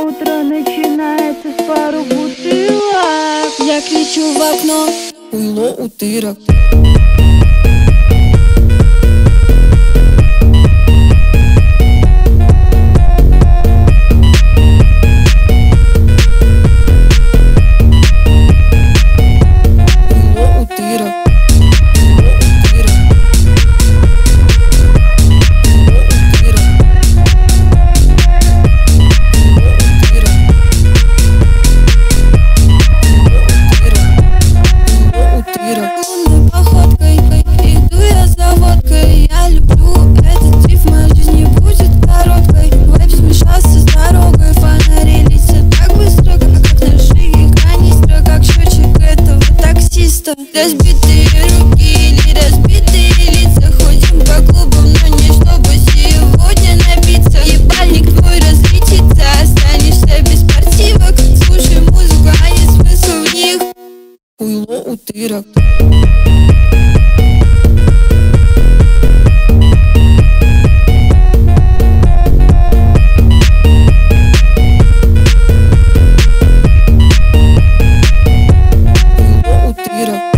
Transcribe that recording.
утро начинается с пару бутылок. Я кричу в окно: хуйло, утырок. Походкой иду я за водкой. Я люблю этот риф, моя жизнь не будет короткой. Вайб смешался с дорогой, фонари летят так быстро, как ножи и канистра, как счетчик этого таксиста. Разбитые руки или разбитые лица, ходим по клубам, но не чтобы сегодня напиться. Ебальник твой разлетится, останешься без спортивок. Слушай музыку, а не смысл в них. Хуйло, утырок. Утырок.